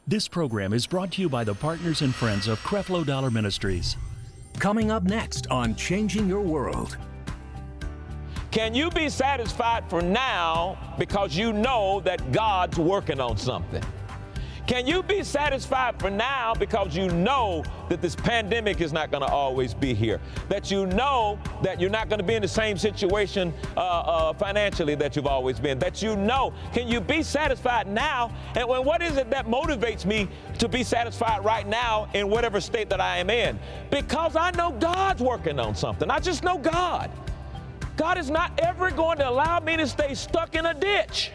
This program is brought to you by the partners and friends of Creflo Dollar Ministries. Coming up next on Changing Your World. Can you be satisfied for now because you know that God's working on something? Can you be satisfied for now because you know that this pandemic is not going to always be here? That you know that you're not going to be in the same situation financially that you've always been? That you know, can you be satisfied now? And what is it that motivates me to be satisfied right now in whatever state that I am in? Because I know God's working on something. I just know God. God is not ever going to allow me to stay stuck in a ditch.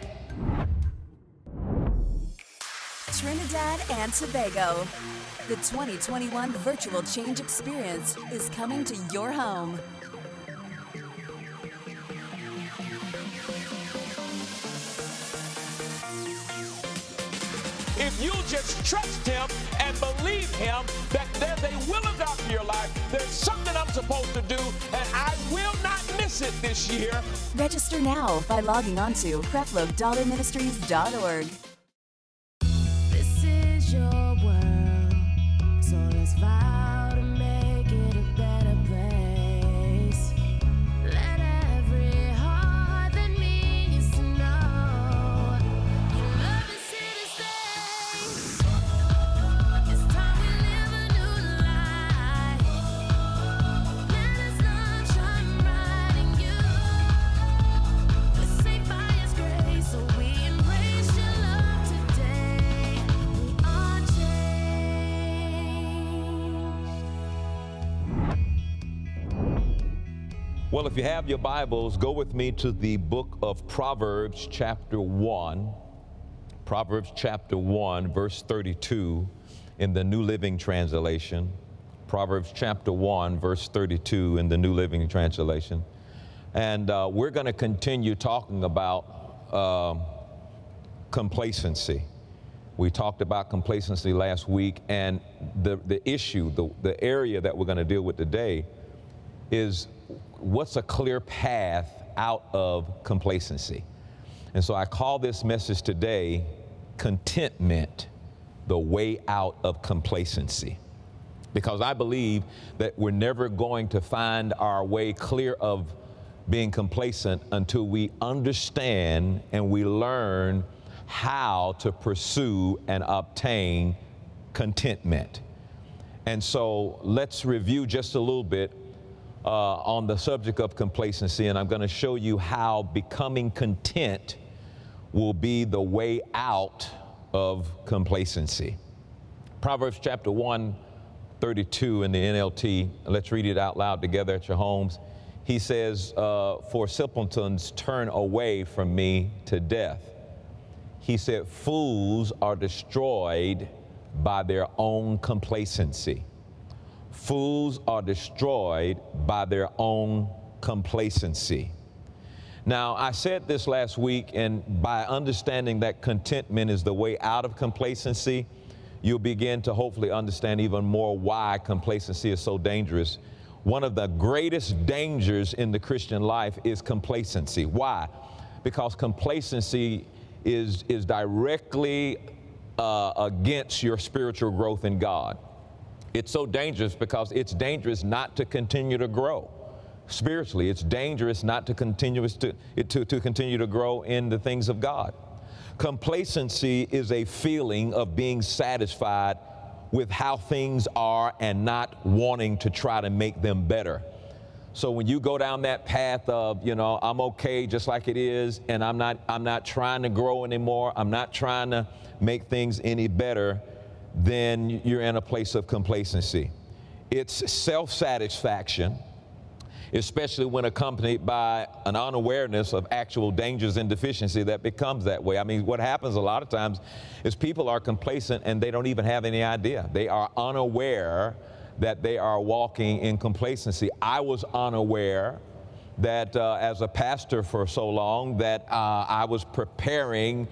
Trinidad and Tobago. The 2021 Virtual Change Experience is coming to your home. If you just trust Him and believe Him that there's a will of God for your life, there's something I'm supposed to do, and I will not miss it this year. Register now by logging on to CrefloDollarMinistries.org. This is your world, so let's vow to make it a better place. Let every heart that means to know your love is here to stay. It's time we live a new life. Let His love shine bright in you. We're saved by His grace, so we embrace your love today. We are changed. Well, if you have your Bibles, go with me to the book of Proverbs, chapter 1. Proverbs, chapter 1, verse 32 in the New Living Translation. Proverbs, chapter 1, verse 32 in the New Living Translation. And we're going to continue talking about complacency. We talked about complacency last week, and the issue, the area that we're going to deal with today is what's a clear path out of complacency. And so I call this message today, Contentment, the way out of complacency. Because I believe that we're never going to find our way clear of being complacent until we understand and we learn how to pursue and obtain contentment. And so let's review just a little bit on the subject of complacency, and I'm going to show you how becoming content will be the way out of complacency. Proverbs chapter 1, 32 in the NLT. Let's read it out loud together at your homes. He says, for simpletons turn away from me to death. He said, fools are destroyed by their own complacency. Fools are destroyed by their own complacency. Now, I said this last week, and by understanding that contentment is the way out of complacency, you'll begin to hopefully understand even more why complacency is so dangerous. One of the greatest dangers in the Christian life is complacency. Why? Because complacency is directly against your spiritual growth in God. It's so dangerous because it's dangerous not to continue to grow spiritually. It's dangerous not to continue to grow in the things of God. Complacency is a feeling of being satisfied with how things are and not wanting to try to make them better. So when you go down that path of, I'm okay just like it is, and I'm not trying to grow anymore, I'm not trying to make things any better, then you're in a place of complacency. It's self-satisfaction, especially when accompanied by an unawareness of actual dangers and deficiency that becomes that way. I mean, what happens a lot of times is people are complacent and they don't even have any idea. They are unaware that they are walking in complacency. I was unaware that as a pastor for so long that I was preparing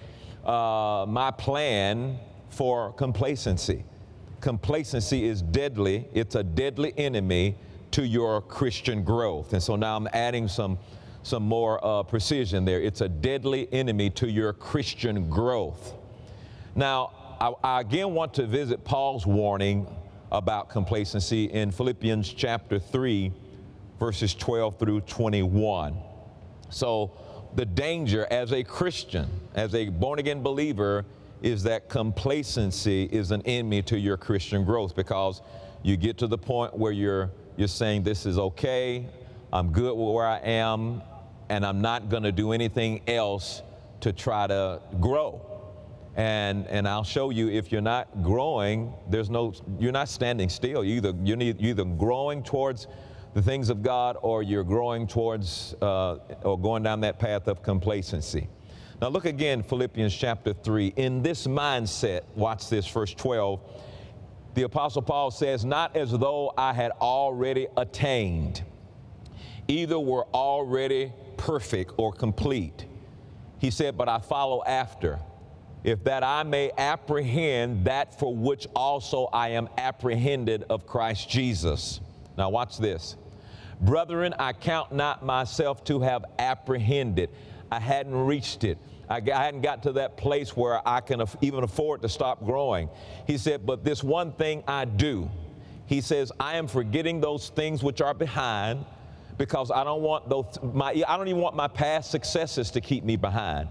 my plan for complacency. Complacency is deadly. It's a deadly enemy to your Christian growth. And so now I'm adding some more precision there. It's a deadly enemy to your Christian growth. Now, I again want to visit Paul's warning about complacency in Philippians chapter 3, verses 12 through 21. So the danger as a Christian, as a born-again believer, is that complacency is an enemy to your Christian growth, because you get to the point where you're saying, this is okay, I'm good with where I am, and I'm not going to do anything else to try to grow. And I'll show you, if you're not growing, you're not standing still. You're either growing towards the things of God, or you're growing towards or going down that path of complacency. Now look again, Philippians chapter 3. In this mindset, watch this, verse 12. The Apostle Paul says, not as though I had already attained, either were already perfect or complete. He said, but I follow after, if that I may apprehend that for which also I am apprehended of Christ Jesus. Now watch this. Brethren, I count not myself to have apprehended. I hadn't reached it. I hadn't got to that place where I can even afford to stop growing. He said, but this one thing I do. He says, I am forgetting those things which are behind, because I don't even want my past successes to keep me behind.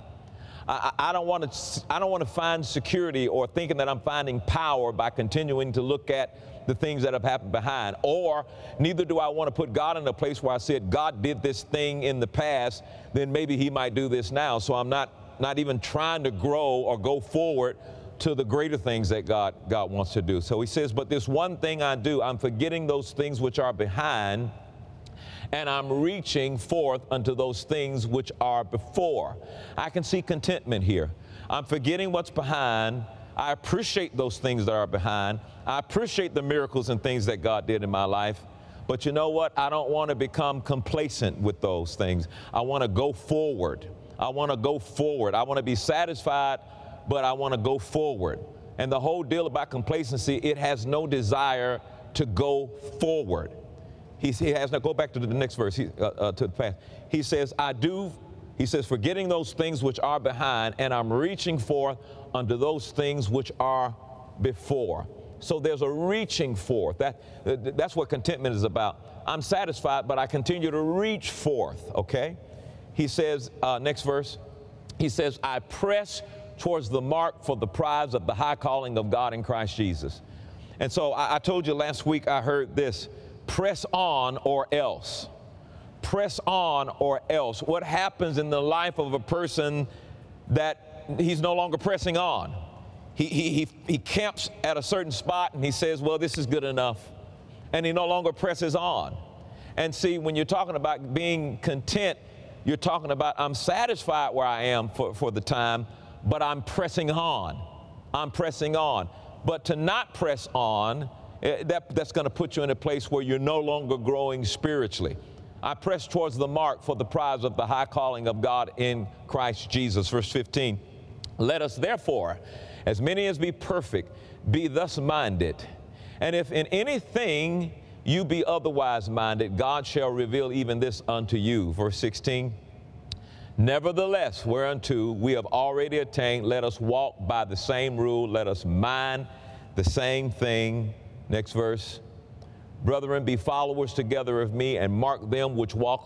I don't want to find security or thinking that I'm finding power by continuing to look at the things that have happened behind. Or neither do I want to put God in a place where I said, God did this thing in the past, then maybe he might do this now. So I'm not even trying to grow or go forward to the greater things that God wants to do. So he says, but this one thing I do, I'm forgetting those things which are behind, and I'm reaching forth unto those things which are before. I can see contentment here. I'm forgetting what's behind. I appreciate those things that are behind. I appreciate the miracles and things that God did in my life. But you know what? I don't want to become complacent with those things. I want to go forward. I want to go forward. I want to be satisfied, but I want to go forward. And the whole deal about complacency, it has no desire to go forward. He has, now go back to the next verse, to the past. He says, forgetting those things which are behind, and I'm reaching forth unto those things which are before. So there's a reaching forth. That's what contentment is about. I'm satisfied, but I continue to reach forth, okay? He says, next verse, he says, I press towards the mark for the prize of the high calling of God in Christ Jesus. And so I told you last week, I heard this, press on or else. Press on or else. What happens in the life of a person that he's no longer pressing on? He camps at a certain spot and he says, well, this is good enough. And he no longer presses on. And see, when you're talking about being content, you're talking about I'm satisfied where I am for the time, but I'm pressing on. I'm pressing on. But to not press on, that's going to put you in a place where you're no longer growing spiritually. I press towards the mark for the prize of the high calling of God in Christ Jesus. Verse 15, let us therefore, as many as be perfect, be thus minded. And if in anything you be otherwise minded, God shall reveal even this unto you. Verse 16, nevertheless, whereunto we have already attained, let us walk by the same rule, let us mind the same thing. Next verse, brethren, be followers together of me, and mark them which walk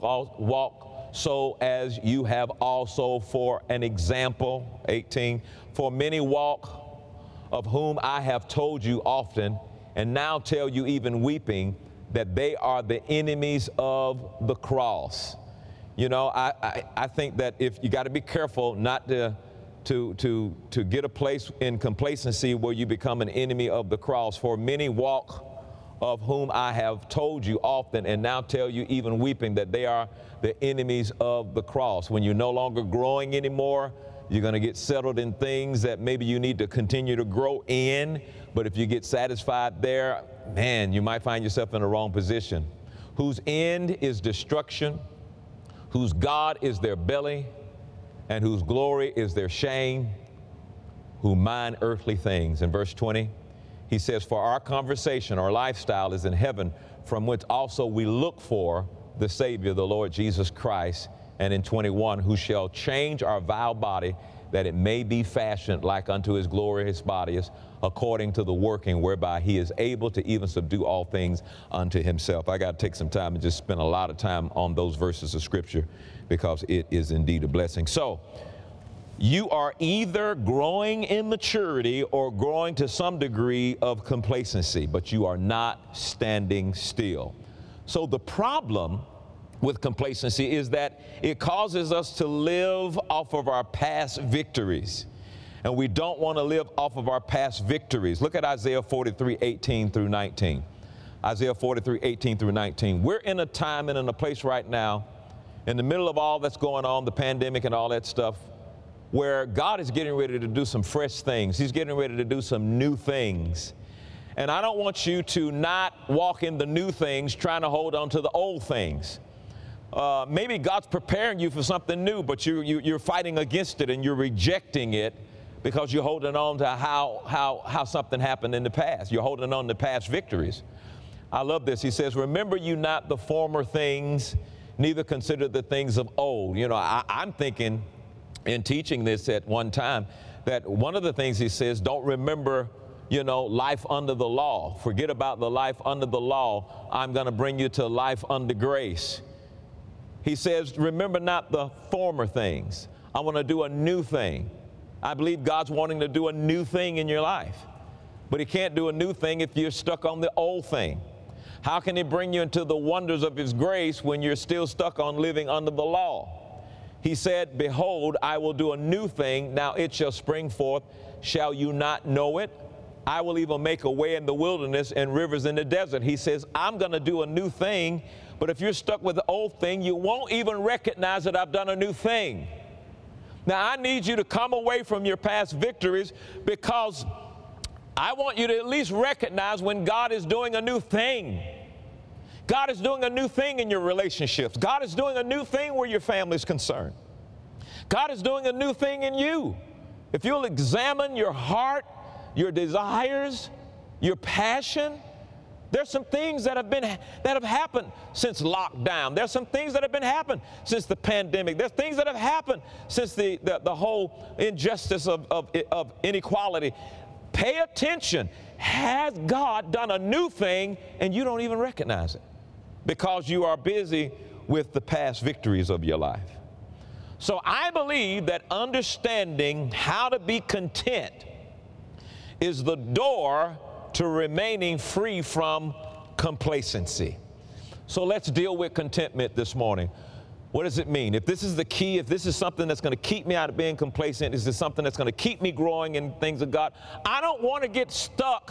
so as you have also for an example. 18, for many walk, of whom I have told you often, and now tell you even weeping, that they are the enemies of the cross. You know, I think that if you got to be careful not to get a place in complacency where you become an enemy of the cross. For many walk, of whom I have told you often, and now tell you even weeping, that they are the enemies of the cross. When you're no longer growing anymore, you're going to get settled in things that maybe you need to continue to grow in. But if you get satisfied there, man, you might find yourself in the wrong position. Whose end is destruction, whose God is their belly, and whose glory is their shame, who mind earthly things. In verse 20, he says, for our conversation, our lifestyle is in heaven, from which also we look for the Savior, the Lord Jesus Christ. And in 21, who shall change our vile body that it may be fashioned like unto his glorious body, according to the working whereby he is able to even subdue all things unto himself. I got to take some time and just spend a lot of time on those verses of scripture because it is indeed a blessing. So you are either growing in maturity or growing to some degree of complacency, but you are not standing still. So the problem with complacency is that it causes us to live off of our past victories. And we don't want to live off of our past victories. Look at Isaiah 43:18 through 19. Isaiah 43:18 through 19. We're in a time and in a place right now, in the middle of all that's going on, the pandemic and all that stuff, where God is getting ready to do some fresh things. He's getting ready to do some new things. And I don't want you to not walk in the new things trying to hold on to the old things. Maybe God's preparing you for something new, but you're fighting against it and you're rejecting it because you're holding on to how something happened in the past. You're holding on to past victories. I love this. He says, remember you not the former things, neither consider the things of old. You know, I'm thinking in teaching this at one time that one of the things he says, don't remember, you know, life under the law. Forget about the life under the law. I'm going to bring you to life under grace. He says, remember not the former things. I want to do a new thing. I believe God's wanting to do a new thing in your life. But he can't do a new thing if you're stuck on the old thing. How can he bring you into the wonders of his grace when you're still stuck on living under the law? He said, behold, I will do a new thing. Now it shall spring forth. Shall you not know it? I will even make a way in the wilderness and rivers in the desert. He says, I'm going to do a new thing. But if you're stuck with the old thing, you won't even recognize that I've done a new thing. Now, I need you to come away from your past victories because I want you to at least recognize when God is doing a new thing. God is doing a new thing in your relationships. God is doing a new thing where your family is concerned. God is doing a new thing in you. If you'll examine your heart, your desires, your passion, there's some things that have happened since lockdown. There's some things that have been happened since the pandemic. There's things that have happened since the whole injustice of inequality. Pay attention. Has God done a new thing and you don't even recognize it because you are busy with the past victories of your life? So I believe that understanding how to be content is the door to remaining free from complacency. So let's deal with contentment this morning. What does it mean? If this is the key, if this is something that's going to keep me out of being complacent, is this something that's going to keep me growing in things of God? I don't want to get stuck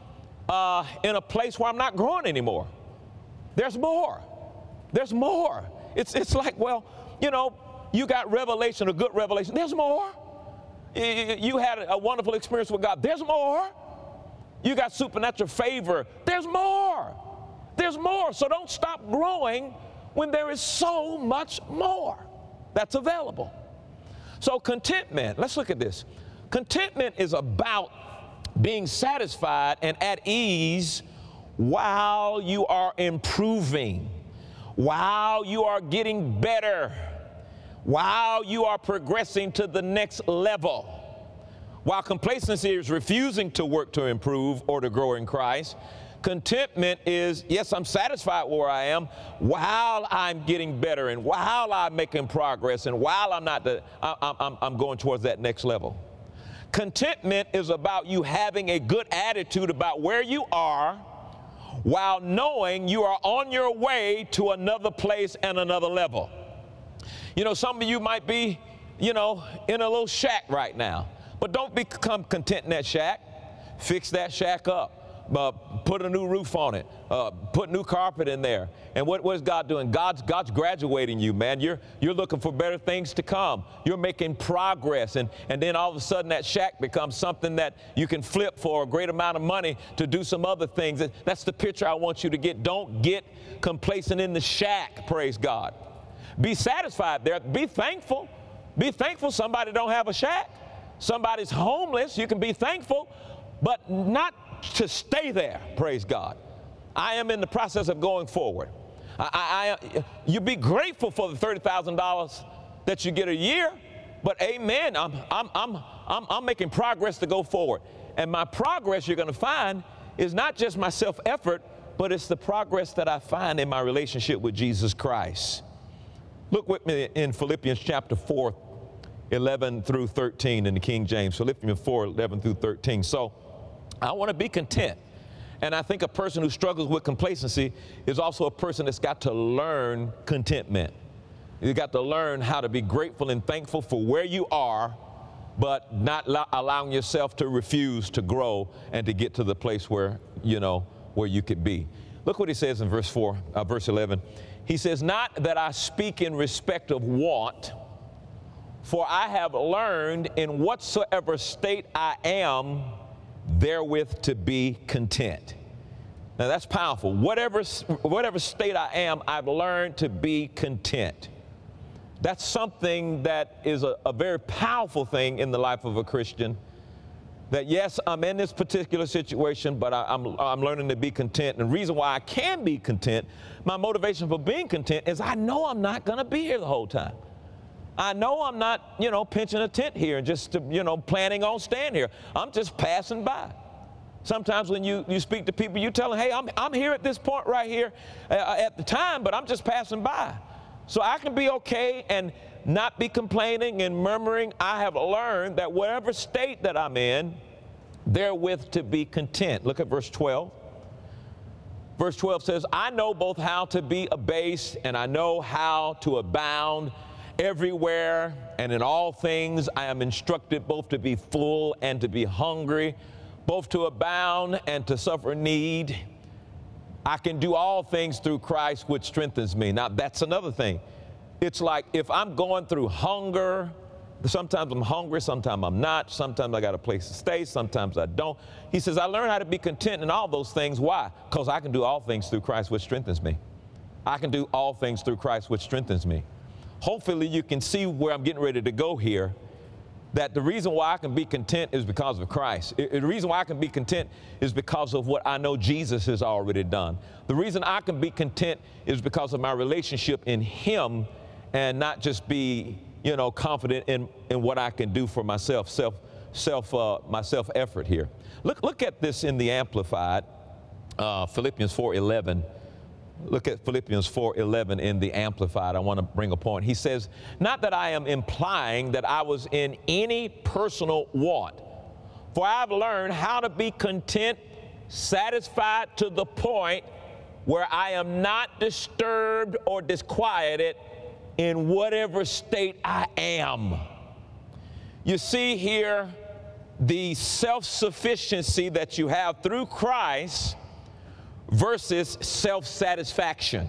in a place where I'm not growing anymore. There's more. There's more. It's like, well, you know, you got revelation, a good revelation. There's more. You had a wonderful experience with God. There's more. You got supernatural favor. There's more. There's more. So don't stop growing when there is so much more that's available. So contentment, let's look at this. Contentment is about being satisfied and at ease while you are improving, while you are getting better, while you are progressing to the next level. While complacency is refusing to work to improve or to grow in Christ, contentment is, yes, I'm satisfied where I am while I'm getting better and while I'm making progress and while I'm going towards that next level. Contentment is about you having a good attitude about where you are while knowing you are on your way to another place and another level. You know, some of you might be, you know, in a little shack right now. But don't become content in that shack. Fix that shack up. Put a new roof on it. Put new carpet in there. And what is God doing? God's graduating you, man. You're looking for better things to come. You're making progress. And then all of a sudden that shack becomes something that you can flip for a great amount of money to do some other things. That's the picture I want you to get. Don't get complacent in the shack, praise God. Be satisfied there. Be thankful. Be thankful somebody don't have a shack. Somebody's homeless, you can be thankful, but not to stay there, praise God. I am in the process of going forward. You be grateful for the $30,000 that you get a year, But amen, I'm making progress to go forward. And my progress, you're going to find, is not just my self-effort, but it's the progress that I find in my relationship with Jesus Christ. Look with me in Philippians chapter 4, 11 through 13 in the King James. Philippians 4, 11 through 13. So I want to be content. And I think a person who struggles with complacency is also a person that's got to learn contentment. You got to learn how to be grateful and thankful for where you are, but not allowing yourself to refuse to grow and to get to the place where, where you could be. Look what he says in verse 11. He says, not that I speak in respect of want, for I have learned in whatsoever state I am, therewith to be content. Now that's powerful. Whatever state I am, I've learned to be content. That's something that is a very powerful thing in the life of a Christian. That yes, I'm in this particular situation, but I'm learning to be content. And the reason why I can be content, my motivation for being content is I know I'm not going to be here the whole time. I know I'm not, pinching a tent here and just, planning on staying here. I'm just passing by. Sometimes when you speak to people, you tell them, hey, I'm here at this point right here at the time, but I'm just passing by. So I can be okay and not be complaining and murmuring. I have learned that whatever state that I'm in, therewith to be content. Look at verse 12. Verse 12 says, I know both how to be abased and I know how to abound. Everywhere and in all things I am instructed both to be full and to be hungry, both to abound and to suffer need. I can do all things through Christ which strengthens me. Now that's another thing. It's like if I'm going through hunger, sometimes I'm hungry, sometimes I'm not, sometimes I got a place to stay, sometimes I don't. He says, I learn how to be content in all those things. Why? Because I can do all things through Christ which strengthens me. I can do all things through Christ which strengthens me. Hopefully you can see where I'm getting ready to go here, that the reason why I can be content is because of Christ. The reason why I can be content is because of what I know Jesus has already done. The reason I can be content is because of my relationship in Him and not just be, confident in what I can do for myself, my self-effort here. Look at this in the Amplified, Philippians 4:11. Look at Philippians 4:11 in the Amplified. I want to bring a point. He says, not that I am implying that I was in any personal want, for I've learned how to be content, satisfied to the point where I am not disturbed or disquieted in whatever state I am. You see here the self-sufficiency that you have through Christ versus self-satisfaction.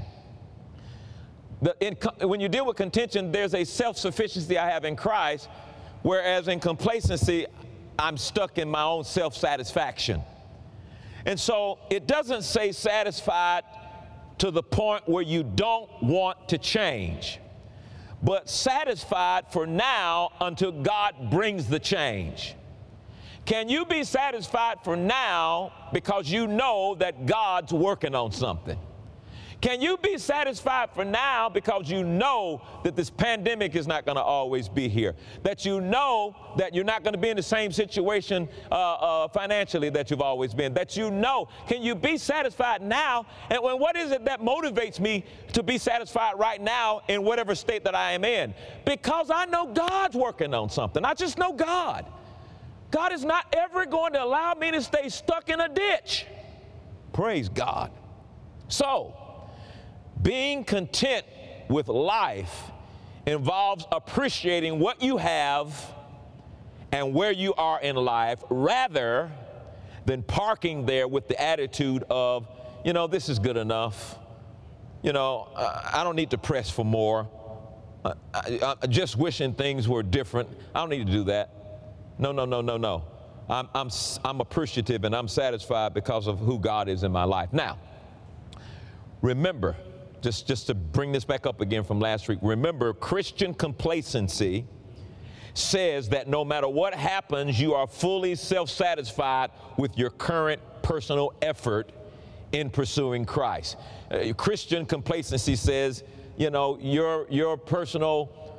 When you deal with contention, there's a self-sufficiency I have in Christ, whereas in complacency, I'm stuck in my own self-satisfaction. And so it doesn't say satisfied to the point where you don't want to change, but satisfied for now until God brings the change. Can you be satisfied for now because you know that God's working on something? Can you be satisfied for now because you know that this pandemic is not going to always be here? That you know that you're not going to be in the same situation financially that you've always been? That you know, can you be satisfied now? And what is it that motivates me to be satisfied right now in whatever state that I am in? Because I know God's working on something. I just know God. God is not ever going to allow me to stay stuck in a ditch. Praise God. So, being content with life involves appreciating what you have and where you are in life rather than parking there with the attitude of, this is good enough. I don't need to press for more. Just wishing things were different. I don't need to do that. No. I'm appreciative and I'm satisfied because of who God is in my life. Now, remember, just to bring this back up again from last week, remember, Christian complacency says that no matter what happens, you are fully self-satisfied with your current personal effort in pursuing Christ. Christian complacency says, your personal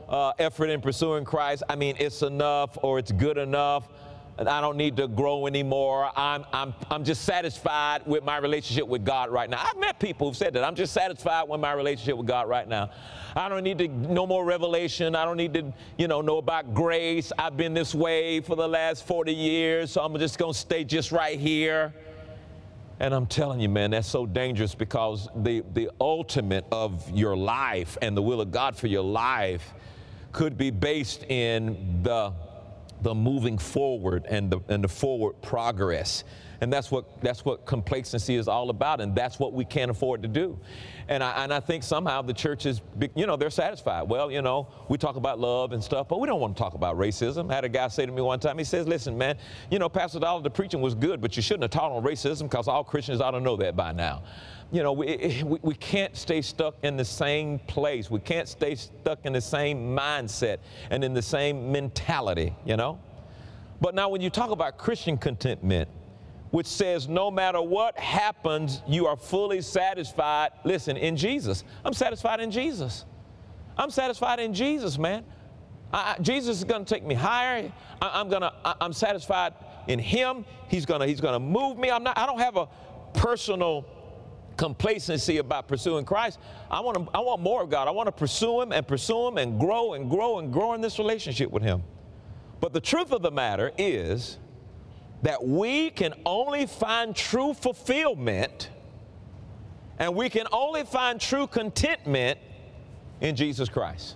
effort in pursuing Christ. I mean, it's enough or it's good enough. And I don't need to grow anymore. I'm just satisfied with my relationship with God right now. I've met people who've said that. I'm just satisfied with my relationship with God right now. I don't need to no more revelation. I don't need to, know about grace. I've been this way for the last 40 years, so I'm just going to stay just right here. And I'm telling you, man, that's so dangerous, because the ultimate of your life and the will of God for your life could be based in the moving forward and the forward progress. And that's what complacency is all about, and that's what we can't afford to do. And I think somehow the church is, they're satisfied. Well, we talk about love and stuff, but we don't want to talk about racism. I had a guy say to me one time, he says, listen, man, Pastor Dollar, the preaching was good, but you shouldn't have taught on racism, because all Christians ought to know that by now. We can't stay stuck in the same place. We can't stay stuck in the same mindset and in the same mentality, But now when you talk about Christian contentment, which says no matter what happens, you are fully satisfied, listen, in Jesus. I'm satisfied in Jesus. I'm satisfied in Jesus, man. Jesus is going to take me higher. I'm satisfied in Him. He's going to move me. I don't have a personal complacency about pursuing Christ. I want more of God. I want to pursue Him and grow and grow and grow in this relationship with Him. But the truth of the matter is that we can only find true fulfillment, and we can only find true contentment in Jesus Christ.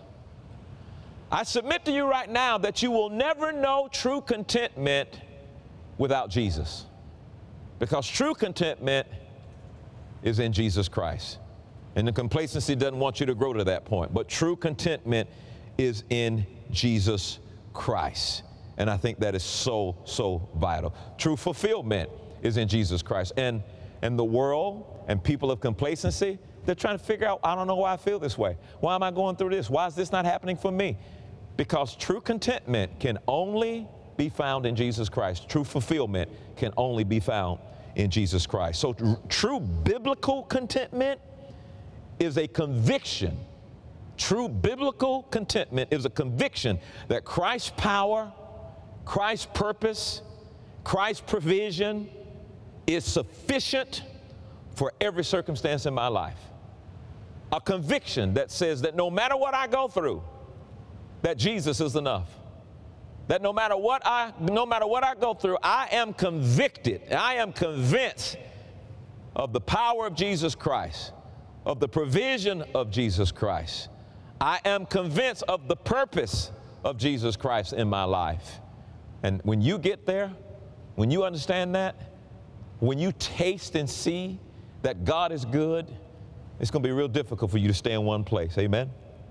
I submit to you right now that you will never know true contentment without Jesus, because true contentment is in Jesus Christ. And the complacency doesn't want you to grow to that point, but true contentment is in Jesus Christ. And I think that is so, so vital. True fulfillment is in Jesus Christ. And the world and people of complacency, they're trying to figure out, I don't know why I feel this way. Why am I going through this? Why is this not happening for me? Because true contentment can only be found in Jesus Christ. True fulfillment can only be found in Jesus Christ. So true biblical contentment is a conviction. True biblical contentment is a conviction that Christ's power, Christ's purpose, Christ's provision is sufficient for every circumstance in my life. A conviction that says that no matter what I go through, that Jesus is enough. That no matter what I go through, I am convicted, I am convinced of the power of Jesus Christ, of the provision of Jesus Christ. I am convinced of the purpose of Jesus Christ in my life. And when you get there, when you understand that, when you taste and see that God is good, it's going to be real difficult for you to stay in one place. Amen?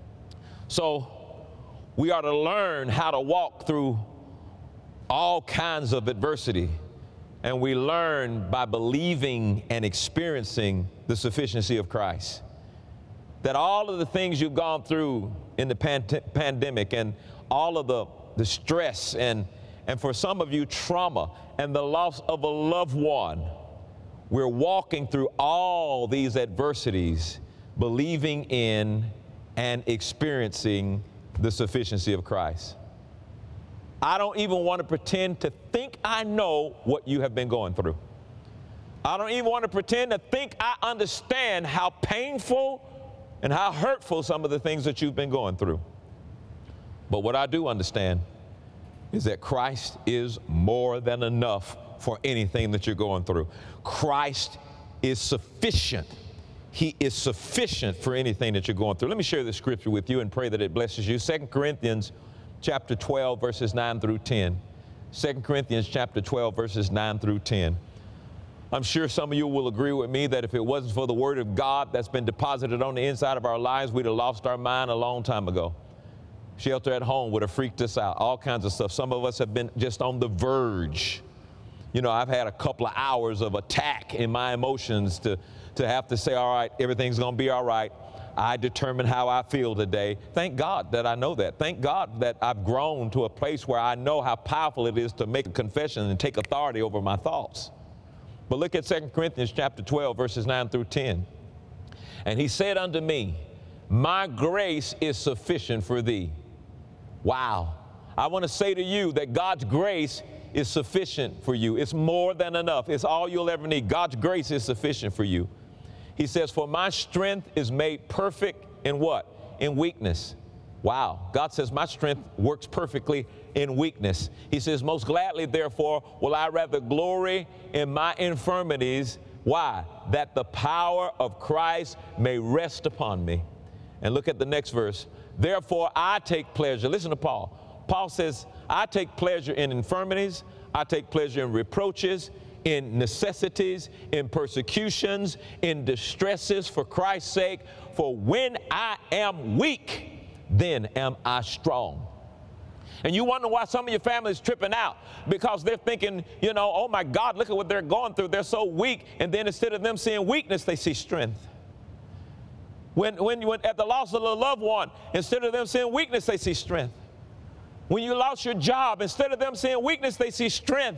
So we are to learn how to walk through all kinds of adversity. And we learn by believing and experiencing the sufficiency of Christ. That all of the things you've gone through in the pandemic and all of the stress and for some of you trauma and the loss of a loved one, we're walking through all these adversities, believing in and experiencing the sufficiency of Christ. I don't even want to pretend to think I know what you have been going through. I don't even want to pretend to think I understand how painful and how hurtful some of the things that you've been going through. But what I do understand is that Christ is more than enough for anything that you're going through. Christ is sufficient. He is sufficient for anything that you're going through. Let me share this scripture with you and pray that it blesses you. 2 Corinthians chapter 12, verses 9 through 10. 2 Corinthians chapter 12, verses 9 through 10. I'm sure some of you will agree with me that if it wasn't for the Word of God that's been deposited on the inside of our lives, we'd have lost our mind a long time ago. Shelter at home would have freaked us out, all kinds of stuff. Some of us have been just on the verge. I've had a couple of hours of attack in my emotions to have to say, all right, everything's going to be all right. I determine how I feel today. Thank God that I know that. Thank God that I've grown to a place where I know how powerful it is to make a confession and take authority over my thoughts. But look at 2 Corinthians chapter 12, verses 9 through 10. And he said unto me, my grace is sufficient for thee, Wow. I want to say to you that God's grace is sufficient for you. It's more than enough. It's all you'll ever need. God's grace is sufficient for you. He says, for my strength is made perfect in what? In weakness. Wow. God says my strength works perfectly in weakness. He says, most gladly, therefore, will I rather glory in my infirmities. Why? That the power of Christ may rest upon me. And look at the next verse. Therefore, I take pleasure. Listen to Paul. Paul says, I take pleasure in infirmities. I take pleasure in reproaches, in necessities, in persecutions, in distresses for Christ's sake. For when I am weak, then am I strong. And you wonder why some of your family is tripping out, because they're thinking, you know, oh my God, look at what they're going through. They're so weak. And then instead of them seeing weakness, they see strength. When at the loss of a loved one, instead of them seeing weakness, they see strength. When you lost your job, instead of them seeing weakness, they see strength.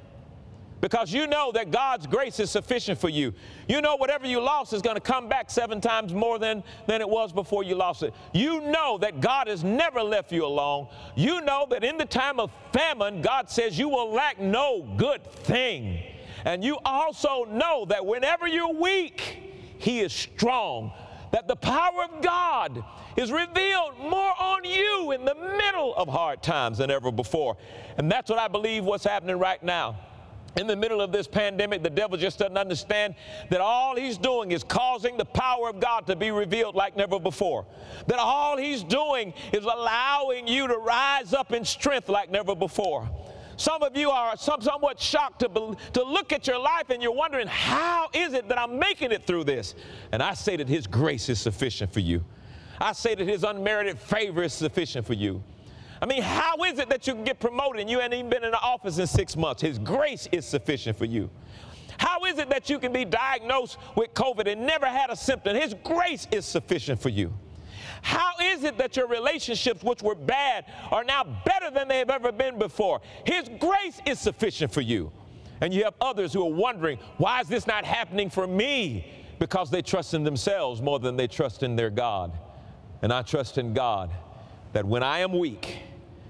Because you know that God's grace is sufficient for you. You know whatever you lost is going to come back 7 times more than it was before you lost it. You know that God has never left you alone. You know that in the time of famine, God says you will lack no good thing. And you also know that whenever you're weak, He is strong. That the power of God is revealed more on you in the middle of hard times than ever before. And that's what I believe what's happening right now. In the middle of this pandemic, the devil just doesn't understand that all he's doing is causing the power of God to be revealed like never before. That all he's doing is allowing you to rise up in strength like never before. Some of you are somewhat shocked to look at your life and you're wondering, how is it that I'm making it through this? And I say that His grace is sufficient for you. I say that His unmerited favor is sufficient for you. I mean, how is it that you can get promoted and you haven't even been in the office in 6 months? His grace is sufficient for you. How is it that you can be diagnosed with COVID and never had a symptom? His grace is sufficient for you. How is it that your relationships, which were bad, are now better than they have ever been before? His grace is sufficient for you. And you have others who are wondering, why is this not happening for me? Because they trust in themselves more than they trust in their God. And I trust in God that when I am weak,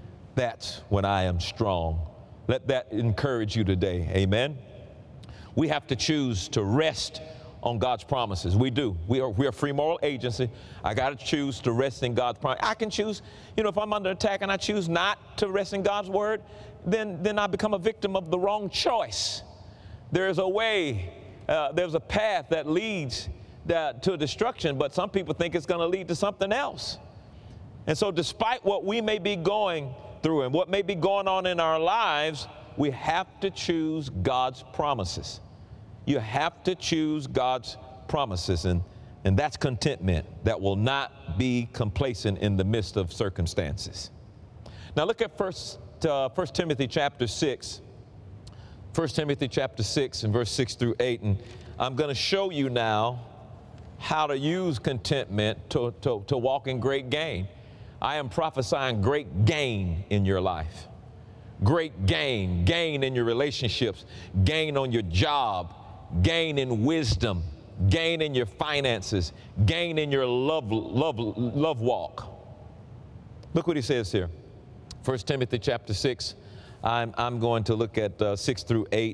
that's when I am strong. Let that encourage you today. Amen. We have to choose to rest on God's promises. We do. We are a free moral agency. I got to choose to rest in God's promise. I can choose, you know, if I'm under attack and I choose not to rest in God's word, then I become a victim of the wrong choice. There's a way, there's a path that leads to destruction, but some people think it's going to lead to something else. And so despite what we may be going through and what may be going on in our lives, we have to choose God's promises. You have to choose God's promises, and that's contentment that will not be complacent in the midst of circumstances. Now look at 1 Timothy chapter 6. 1 Timothy chapter 6 and verse 6 through 8. And I'm going to show you now how to use contentment to walk in great gain. I am prophesying great gain in your life. Great gain. Gain in your relationships. Gain on your job. Gain in wisdom. Gain in your finances. Gain in your love walk. Look what he says here. 1 Timothy chapter 6. I'm going to look at 6 through 8.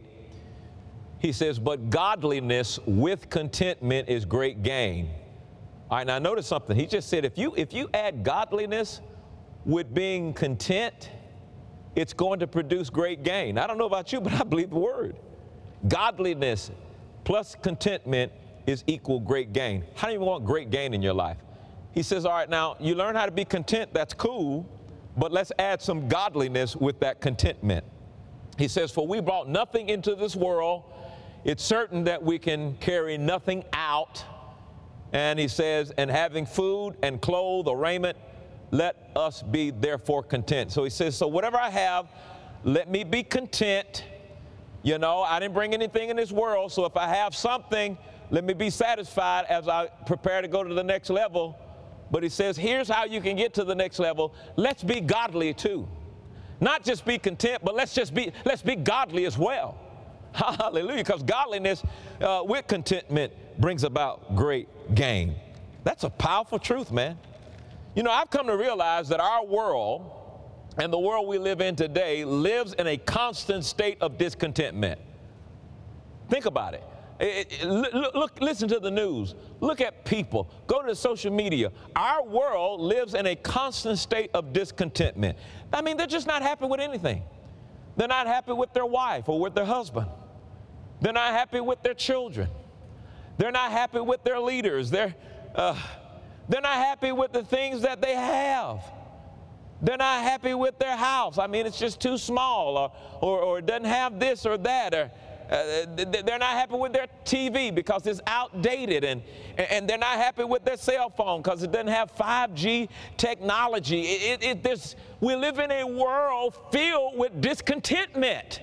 He says, but godliness with contentment is great gain. All right, now notice something. He just said if you add godliness with being content, it's going to produce great gain. I don't know about you, but I believe the word. Godliness plus contentment is equal great gain. How do you want great gain in your life? He says, all right, now you learn how to be content. That's cool, but let's add some godliness with that contentment. He says, for we brought nothing into this world. It's certain that we can carry nothing out. And he says, and having food and clothes or raiment, let us be therefore content. So he says, so whatever I have, let me be content. You know, I didn't bring anything in this world, so if I have something, let me be satisfied as I prepare to go to the next level. But he says, here's how you can get to the next level. Let's be godly too. Not just be content, but let's be godly as well. Hallelujah, because godliness with contentment brings about great gain. That's a powerful truth, man. You know, I've come to realize that our world and the world we live in today lives in a constant state of discontentment. Think about it. Look, listen to the news. Look at people. Go to social media. Our world lives in a constant state of discontentment. I mean, they're just not happy with anything. They're not happy with their wife or with their husband. They're not happy with their children. They're not happy with their leaders. They're not happy with the things that they have. They're not happy with their house. I mean, it's just too small, or it doesn't have this or that, or they're not happy with their TV because it's outdated, and they're not happy with their cell phone because it doesn't have 5G technology. We live in a world filled with discontentment.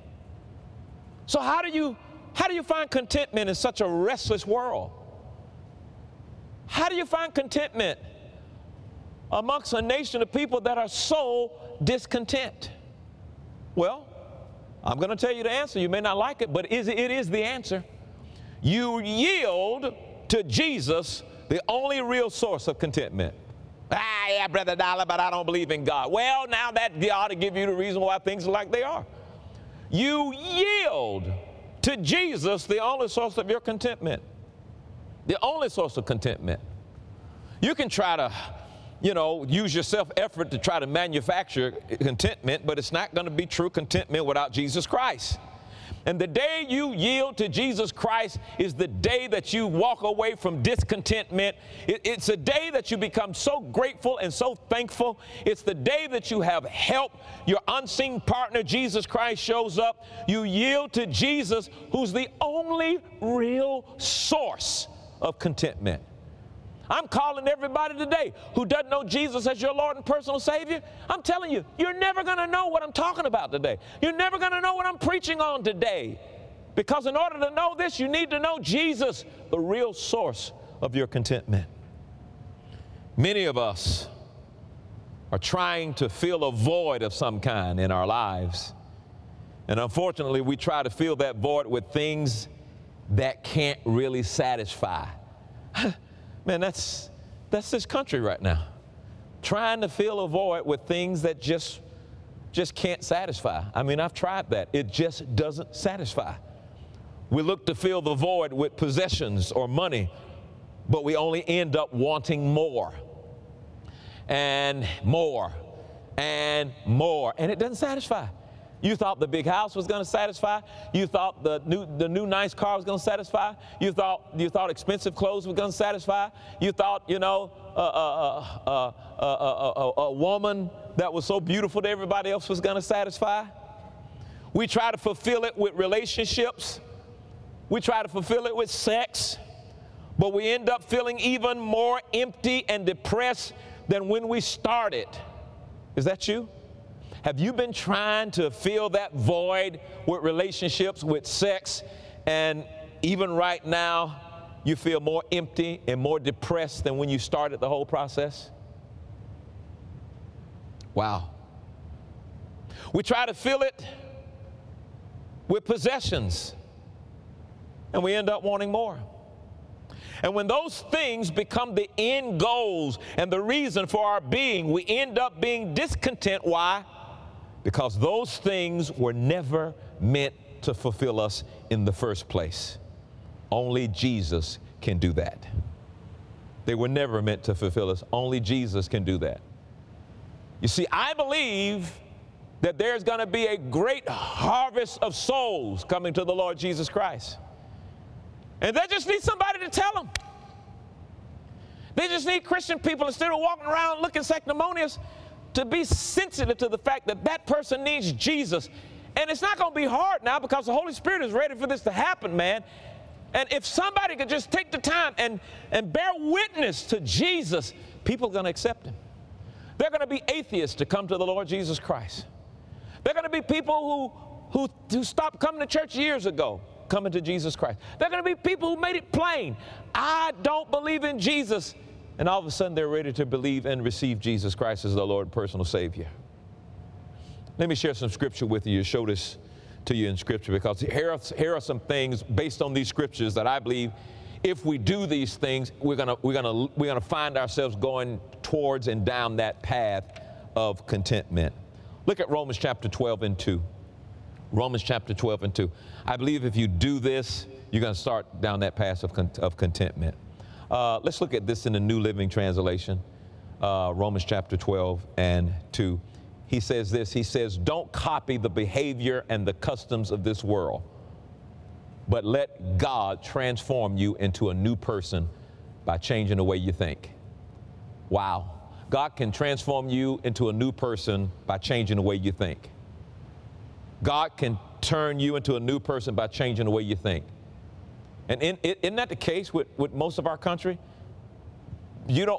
So how do you find contentment in such a restless world? How do you find contentment amongst a nation of people that are so discontent? Well, I'm going to tell you the answer. You may not like it, but it is the answer. You yield to Jesus, the only real source of contentment. Yeah, Brother Dollar, but I don't believe in God. Well, now that ought to give you the reason why things are like they are. You yield to Jesus, the only source of your contentment. The only source of contentment. You can try to, use your self-effort to try to manufacture contentment, but it's not going to be true contentment without Jesus Christ. And the day you yield to Jesus Christ is the day that you walk away from discontentment. It's a day that you become so grateful and so thankful. It's the day that you have help. Your unseen partner, Jesus Christ, shows up. You yield to Jesus, who's the only real source of contentment. I'm calling everybody today who doesn't know Jesus as your Lord and personal Savior. I'm telling you, you're never going to know what I'm talking about today. You're never going to know what I'm preaching on today. Because in order to know this, you need to know Jesus, the real source of your contentment. Many of us are trying to fill a void of some kind in our lives. And unfortunately, we try to fill that void with things that can't really satisfy. Man, that's this country right now. Trying to fill a void with things that just can't satisfy. I mean, I've tried that. It just doesn't satisfy. We look to fill the void with possessions or money, but we only end up wanting more and more and more, and it doesn't satisfy. You thought the big house was going to satisfy. You thought the new nice car was going to satisfy. You thought expensive clothes were going to satisfy. You thought, a woman that was so beautiful to everybody else was going to satisfy. We try to fulfill it with relationships. We try to fulfill it with sex. But we end up feeling even more empty and depressed than when we started. Is that you? Have you been trying to fill that void with relationships, with sex, and even right now you feel more empty and more depressed than when you started the whole process? Wow. We try to fill it with possessions, and we end up wanting more. And when those things become the end goals and the reason for our being, we end up being discontent. Why? Because those things were never meant to fulfill us in the first place. Only Jesus can do that. They were never meant to fulfill us. Only Jesus can do that. You see, I believe that there's going to be a great harvest of souls coming to the Lord Jesus Christ. And they just need somebody to tell them. They just need Christian people, instead of walking around looking sanctimonious, to be sensitive to the fact that that person needs Jesus. And it's not going to be hard now because the Holy Spirit is ready for this to happen, man. And if somebody could just take the time and bear witness to Jesus, people are going to accept him. They're going to be atheists to come to the Lord Jesus Christ. They're going to be people who stopped coming to church years ago, coming to Jesus Christ. They're going to be people who made it plain, I don't believe in Jesus. And all of a sudden, they're ready to believe and receive Jesus Christ as their Lord and personal Savior. Let me share some scripture with you, show this to you in scripture, because here are some things based on these scriptures that I believe if we do these things, we're gonna find ourselves going towards and down that path of contentment. Look at Romans chapter 12 and 2. Romans chapter 12 and 2. I believe if you do this, you're going to start down that path of contentment. Let's look at this in the New Living Translation. Romans chapter 12 and 2. He says this, he says, don't copy the behavior and the customs of this world, but let God transform you into a new person by changing the way you think. Wow. God can transform you into a new person by changing the way you think. God can turn you into a new person by changing the way you think. And isn't that the case with most of our country? You don't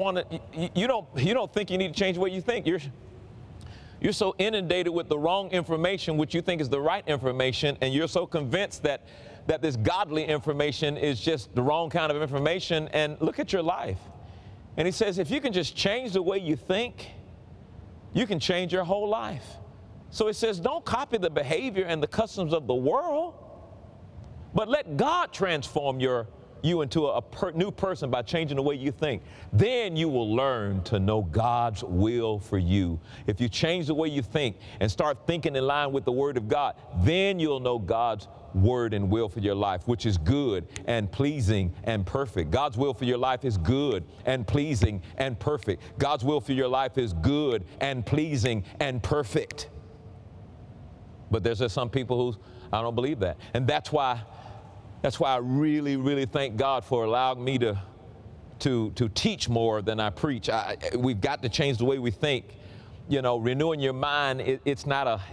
think you need to change the way you think. You're so inundated with the wrong information, which you think is the right information, and you're so convinced that this godly information is just the wrong kind of information. And look at your life. And he says, if you can just change the way you think, you can change your whole life. So it says, don't copy the behavior and the customs of the world, but let God transform you into a new person by changing the way you think. Then you will learn to know God's will for you. If you change the way you think and start thinking in line with the Word of God, then you'll know God's word and will for your life, which is good and pleasing and perfect. God's will for your life is good and pleasing and perfect. God's will for your life is good and pleasing and perfect. But there's just some people who I don't believe that. And that's why I really, really thank God for allowing me to teach more than I preach. We've got to change the way we think. You know, renewing your mind, it's not an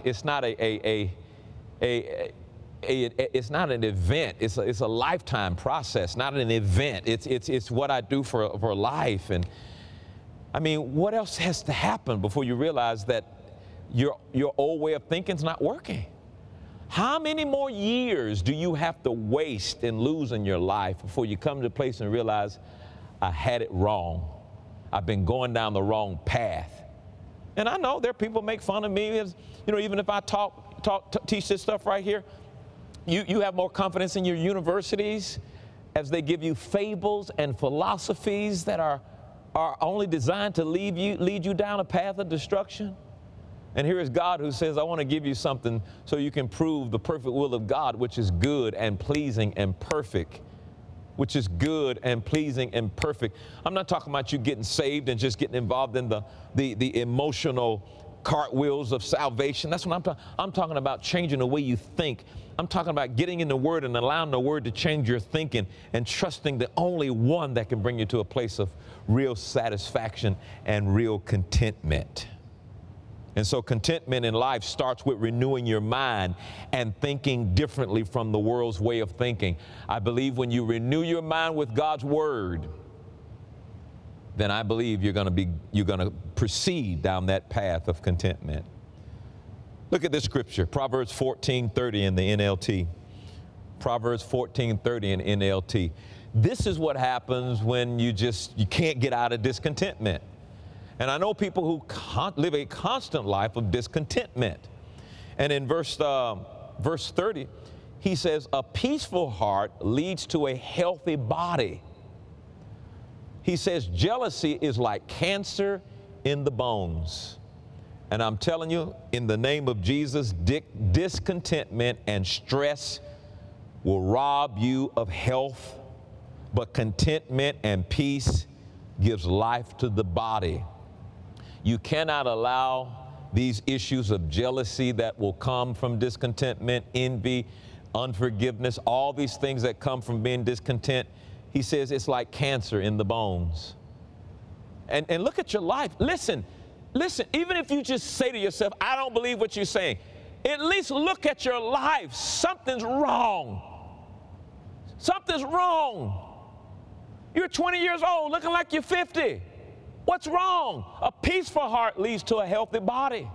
event. It's a lifetime process, not an event. It's what I do for life. And I mean, what else has to happen before you realize that your old way of thinking is not working? How many more years do you have to waste and lose in your life before you come to a place and realize I had it wrong? I've been going down the wrong path. And I know there are people who make fun of me. You know, even if I teach this stuff right here, you have more confidence in your universities as they give you fables and philosophies that are only designed to lead you down a path of destruction. And here is God who says, I want to give you something so you can prove the perfect will of God, which is good and pleasing and perfect. Which is good and pleasing and perfect. I'm not talking about you getting saved and just getting involved in the emotional cartwheels of salvation. That's what I'm talking about, changing the way you think. I'm talking about getting in the Word and allowing the Word to change your thinking and trusting the only one that can bring you to a place of real satisfaction and real contentment. And so contentment in life starts with renewing your mind and thinking differently from the world's way of thinking. I believe when you renew your mind with God's Word, then I believe you're going to proceed down that path of contentment. Look at this scripture, Proverbs 14:30 in the NLT. Proverbs 14:30 in NLT. This is what happens when you can't get out of discontentment. And I know people who live a constant life of discontentment. And in verse 30, he says, a peaceful heart leads to a healthy body. He says, jealousy is like cancer in the bones. And I'm telling you, in the name of Jesus, discontentment and stress will rob you of health, but contentment and peace gives life to the body. You cannot allow these issues of jealousy that will come from discontentment, envy, unforgiveness, all these things that come from being discontent. He says it's like cancer in the bones. And look at your life. Listen, even if you just say to yourself, I don't believe what you're saying, at least look at your life. Something's wrong. Something's wrong. You're 20 years old looking like you're 50. What's wrong? A peaceful heart leads to a healthy body.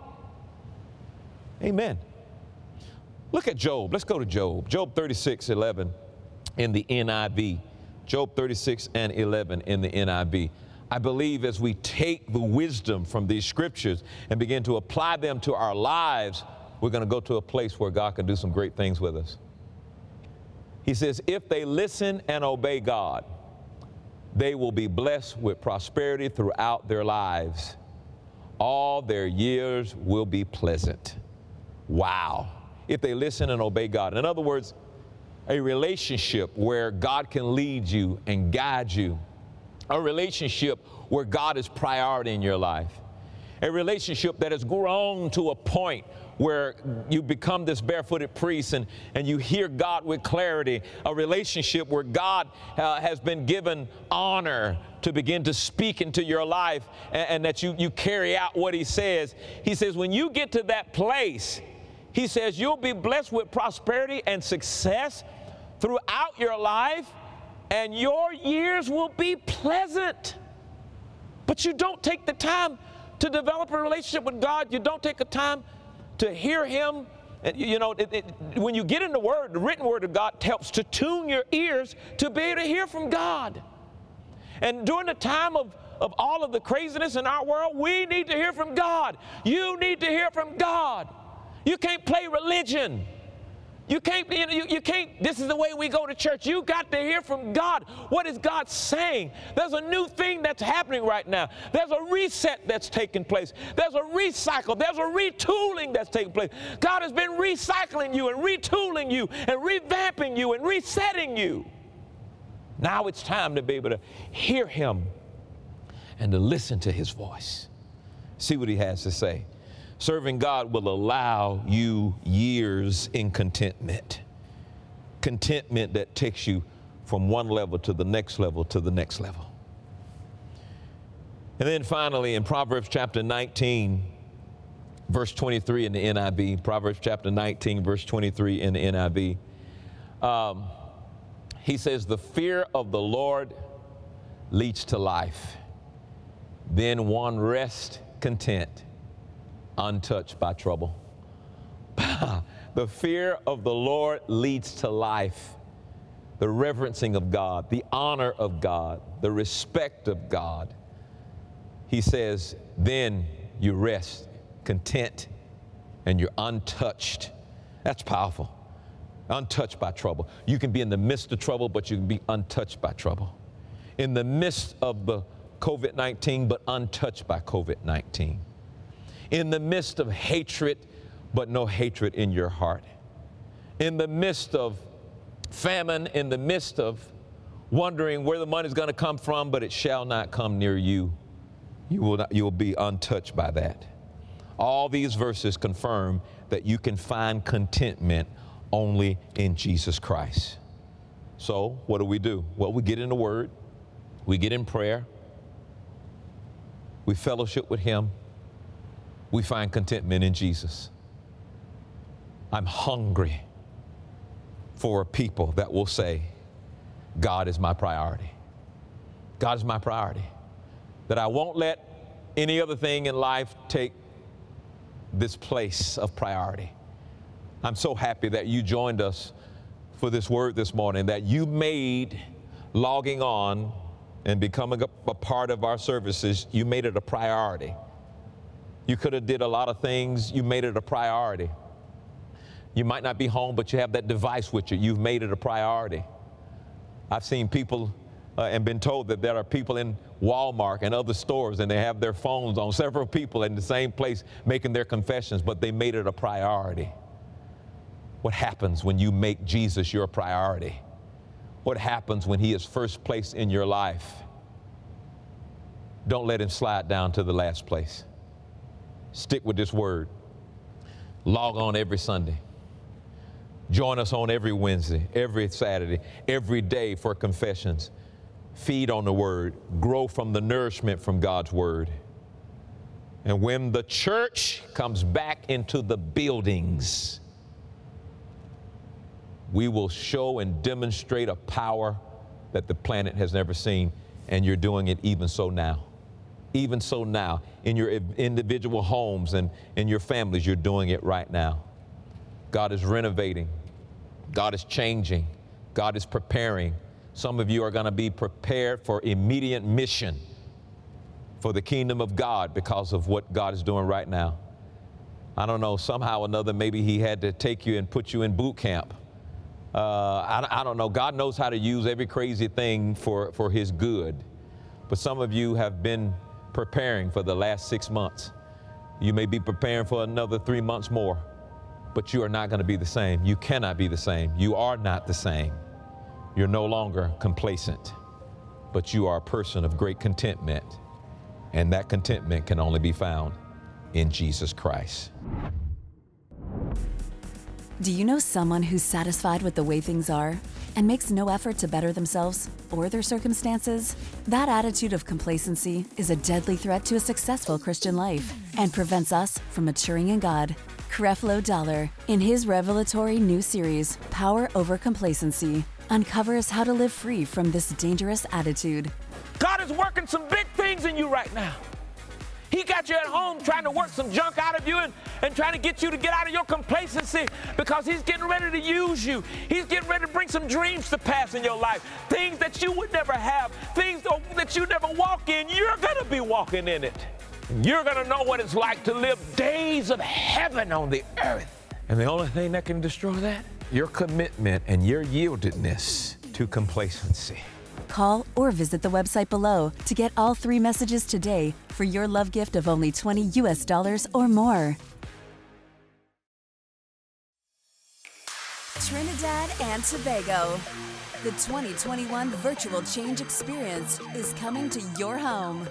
Amen. Look at Job. Let's go to Job. Job 36:11 in the NIV. Job 36:11 in the NIV. I believe as we take the wisdom from these scriptures and begin to apply them to our lives, we're going to go to a place where God can do some great things with us. He says, if they listen and obey God, they will be blessed with prosperity throughout their lives. all their years will be pleasant. Wow. If they listen and obey God. In other words, a relationship where God can lead you and guide you. A relationship where God is priority in your life. A relationship that has grown to a point where you become this barefooted priest and you hear God with clarity. A relationship where God has been given honor to begin to speak into your life, and that you carry out what he says. He says when you get to that place, he says you'll be blessed with prosperity and success throughout your life, and your years will be pleasant. But you don't take the time to develop a relationship with God. You don't take the time to hear him. And, you know, when you get in the Word, the written Word of God helps to tune your ears to be able to hear from God. And during the time of all of the craziness in our world, we need to hear from God. You need to hear from God. You can't play religion. You can't, this is the way we go to church. You got to hear from God. What is God saying? There's a new thing that's happening right now. There's a reset that's taking place. There's a recycle. There's a retooling that's taking place. God has been recycling you and retooling you and revamping you and resetting you. Now it's time to be able to hear him and to listen to his voice. See what he has to say. Serving God will allow you years in contentment. Contentment that takes you from one level to the next level to the next level. And then finally, in Proverbs chapter 19, verse 23 in the NIV, Proverbs chapter 19, verse 23 in the NIV, he says, the fear of the Lord leads to life. Then one rests content, untouched by trouble. The fear of the Lord leads to life. The reverencing of God, the honor of God, the respect of God. He says, then you rest content and you're untouched. That's powerful. Untouched by trouble. You can be in the midst of trouble, but you can be untouched by trouble. In the midst of the COVID-19, but untouched by COVID-19. In the midst of hatred, but no hatred in your heart. In the midst of famine, in the midst of wondering where the money's going to come from, but it shall not come near you. You will be untouched by that. All these verses confirm that you can find contentment only in Jesus Christ. So what do? Well, we get in the Word, we get in prayer, we fellowship with him, we find contentment in Jesus. I'm hungry for a people that will say, God is my priority. God is my priority. That I won't let any other thing in life take this place of priority. I'm so happy that you joined us for this word this morning, that you made logging on and becoming a part of our services, you made it a priority. You could have did a lot of things. You made it a priority. You might not be home, but you have that device with you. You've made it a priority. I've seen people and been told that there are people in Walmart and other stores, and they have their phones on, several people in the same place making their confessions, but they made it a priority. What happens when you make Jesus your priority? What happens when he is first place in your life? Don't let him slide down to the last place. Stick with this word. Log on every Sunday. Join us on every Wednesday, every Saturday, every day for confessions. Feed on the word. Grow from the nourishment from God's word. And when the church comes back into the buildings, we will show and demonstrate a power that the planet has never seen, and you're doing it even so now. Even so now, in your individual homes and in your families, you're doing it right now. God is renovating. God is changing. God is preparing. Some of you are going to be prepared for immediate mission for the kingdom of God because of what God is doing right now. I don't know, somehow or another, maybe he had to take you and put you in boot camp. I don't know. God knows how to use every crazy thing for his good. But some of you have been preparing for the last 6 months. You may be preparing for another 3 months more, but you are not going to be the same. You cannot be the same. You are not the same. You're no longer complacent, but you are a person of great contentment, and that contentment can only be found in Jesus Christ. Do you know someone who's satisfied with the way things are and makes no effort to better themselves or their circumstances? That attitude of complacency is a deadly threat to a successful Christian life and prevents us from maturing in God. Creflo Dollar, in his revelatory new series, Power Over Complacency, uncovers how to live free from this dangerous attitude. God is working some big things in you right now. He got you at home trying to work some junk out of you and trying to get you to get out of your complacency, because he's getting ready to use you. He's getting ready to bring some dreams to pass in your life. Things that you would never have, things that you never walk in, you're going to be walking in it. You're going to know what it's like to live days of heaven on the earth. And the only thing that can destroy that? Your commitment and your yieldedness to complacency. Call or visit the website below to get all 3 messages today for your love gift of only $20 or more. Trinidad and Tobago. The 2021 Virtual Change Experience is coming to your home.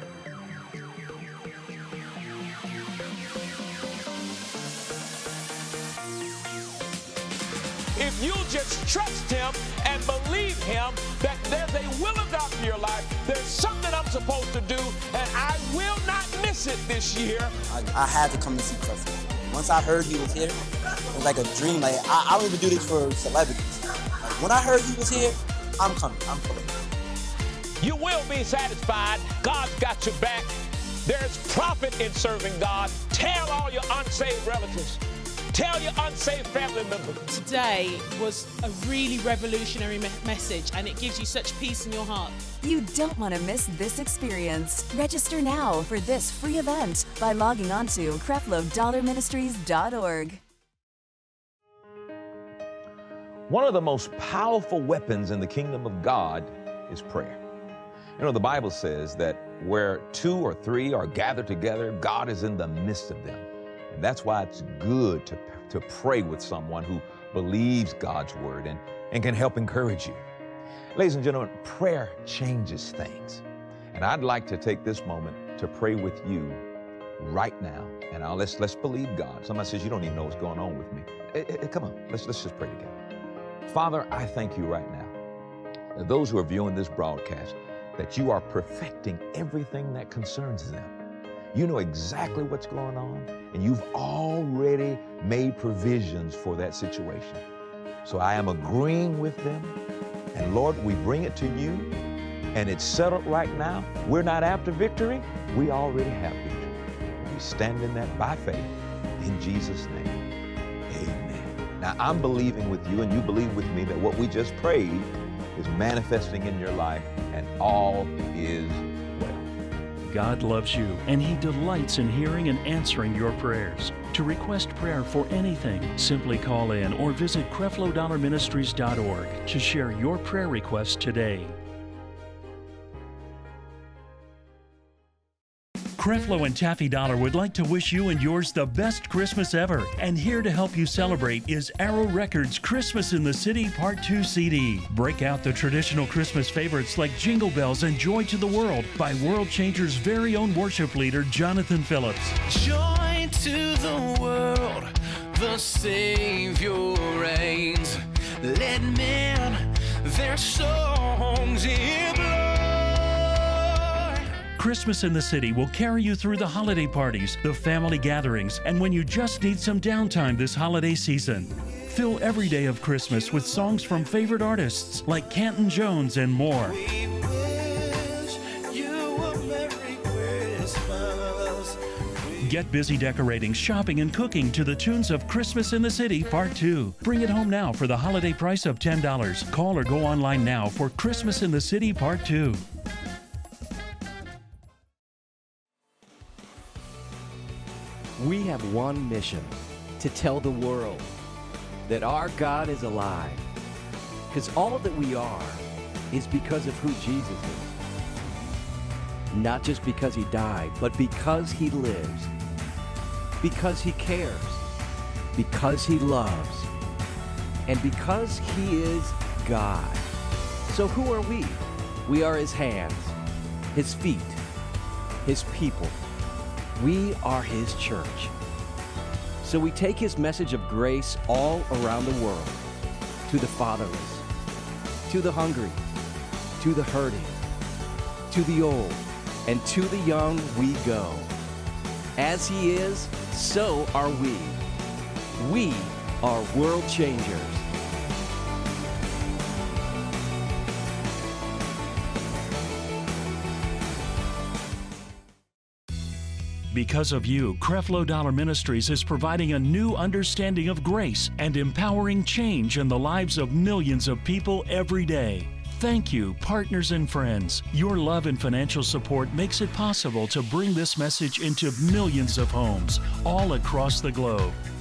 If you'll just trust him and believe him that there's a will of God for your life, there's something I'm supposed to do, and I will not miss it this year. I had to come to see Creflo. Once I heard he was here, it was like a dream. Like I don't even do this for celebrities. Like, when I heard he was here, I'm coming. You will be satisfied. God's got your back. There's profit in serving God. Tell all your unsaved relatives. Tell your unsaved family members. Today was a really revolutionary message, and it gives you such peace in your heart. You don't want to miss this experience. Register now for this free event by logging on to CrefloDollarMinistries.org. One of the most powerful weapons in the kingdom of God is prayer. You know, the Bible says that where 2 or 3 are gathered together, God is in the midst of them. And that's why it's good to pray with someone who believes God's word and can help encourage you. Ladies and gentlemen, prayer changes things. And I'd like to take this moment to pray with you right now. And let's believe God. Somebody says, you don't even know what's going on with me. Come on, let's just pray together. Father, I thank you right now that those who are viewing this broadcast, that you are perfecting everything that concerns them. You know exactly what's going on, and you've already made provisions for that situation. So I am agreeing with them, and Lord, we bring it to you, and it's settled right now. We're not after victory. We already have victory. We stand in that by faith in Jesus' name. Amen. Now, I'm believing with you, and you believe with me, that what we just prayed is manifesting in your life, and all is well. God loves you, and He delights in hearing and answering your prayers. To request prayer for anything, simply call in or visit CrefloDollarMinistries.org to share your prayer request today. Creflo and Taffy Dollar would like to wish you and yours the best Christmas ever. And here to help you celebrate is Arrow Records' Christmas in the City Part 2 CD. Break out the traditional Christmas favorites like Jingle Bells and Joy to the World by World Changer's very own worship leader, Jonathan Phillips. Joy to the world, the Savior reigns. Let men their songs implore. Christmas in the City will carry you through the holiday parties, the family gatherings, and when you just need some downtime this holiday season. Fill every day of Christmas with songs from favorite artists like Canton Jones and more. We wish you a Merry Christmas. Get busy decorating, shopping, and cooking to the tunes of Christmas in the City Part 2. Bring it home now for the holiday price of $10. Call or go online now for Christmas in the City Part 2. We have one mission: to tell the world that our God is alive. Because all that we are is because of who Jesus is. Not just because he died, but because he lives. because He cares, because He loves, and because He is God. So who are we? We are His hands, His feet, His people. We are His church. So we take His message of grace all around the world, to the fatherless, to the hungry, to the hurting, to the old, and to the young we go. As He is, so are we. We are world changers. Because of you, Creflo Dollar Ministries is providing a new understanding of grace and empowering change in the lives of millions of people every day. Thank you, partners and friends. Your love and financial support makes it possible to bring this message into millions of homes all across the globe.